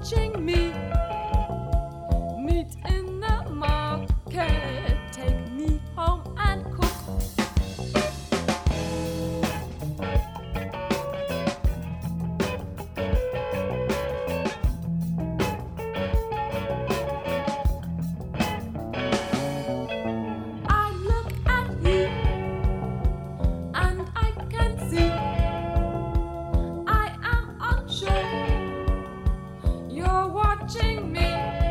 watching me meet in the market, take me home and cook. I look at you and I can see I am unsure. You're watching me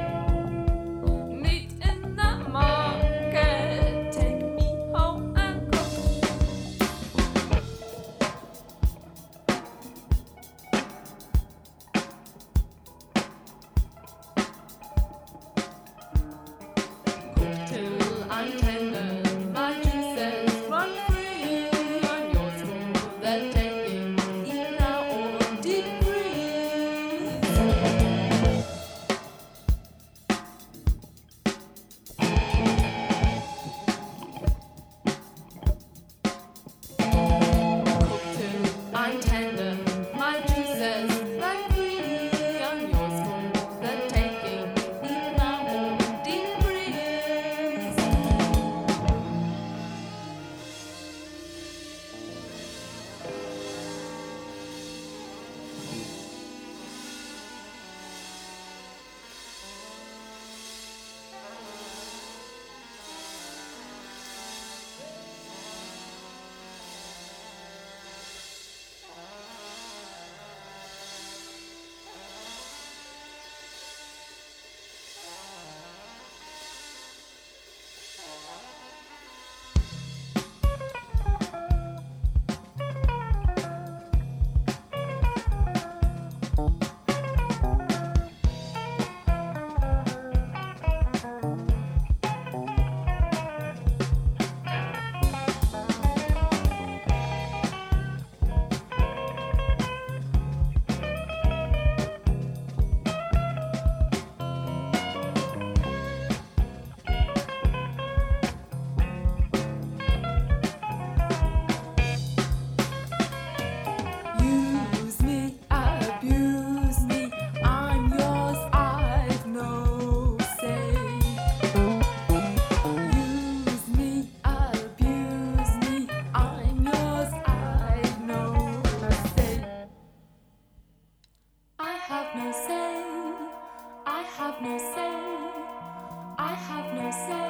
meet in the market, take me home and cook. Cook till I'm tender, my juices run free on your smooth and taking in our own deep breeze. Cook till I'm tender, my juices run free on your smooth and taking in our own deep breeze. Use me, abuse me, I'm yours, I've no say. Use me, abuse me, I'm yours, I've no say. I have no say, I have no say, I have no say.